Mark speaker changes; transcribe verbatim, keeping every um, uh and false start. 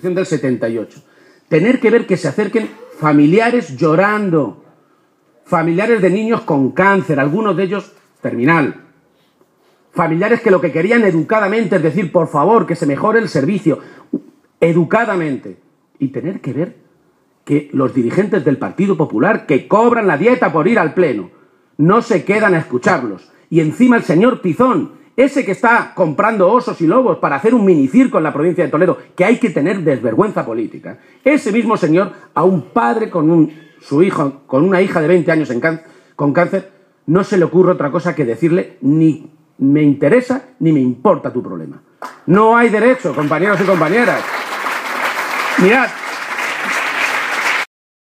Speaker 1: Constitución del setenta y ocho. Tener que ver que se acerquen familiares llorando, familiares de niños con cáncer, algunos de ellos terminal, familiares que lo que querían educadamente es decir, por favor, que se mejore el servicio, educadamente, y tener que ver que los dirigentes del Partido Popular, que cobran la dieta por ir al Pleno, no se quedan a escucharlos. Y encima el señor Tizón, ese que está comprando osos y lobos para hacer un minicirco en la provincia de Toledo, que hay que tener desvergüenza política, ese mismo señor, a un padre con un, su hijo, con una hija de veinte años en cáncer, con cáncer, no se le ocurre otra cosa que decirle ni me interesa ni me importa tu problema. No hay derecho, compañeros y compañeras. Mirad,